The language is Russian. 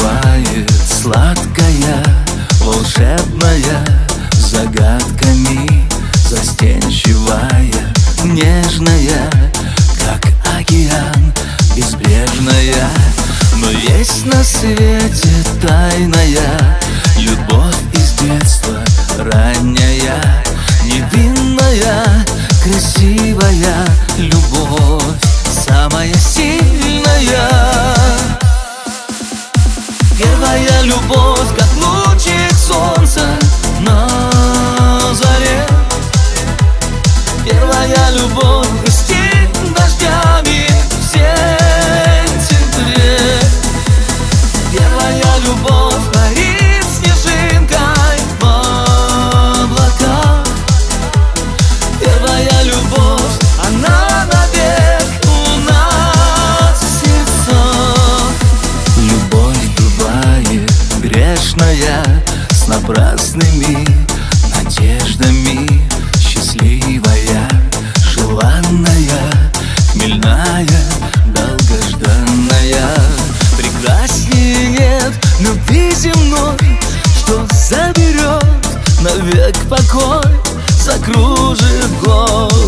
бывает сладкая, волшебная, загадками застенчивая, нежная, как океан, безбрежная. Но есть на свете тайная любовь из детства, ранняя, невинная, красивая любовь, самая сильная. Первая любовь, как лучик солнца на заре. Первая любовь блестит дождями в сентябре. Первая любовь парит снежинкой в облаках. Первая любовь, она навек у нас в сердцах. Любовь бывает грешная, с напрасными надеждами, счастливая, желанная, хмельная, долгожданная. Прекраснее нет любви земной, что заберет навек покой, закружит год.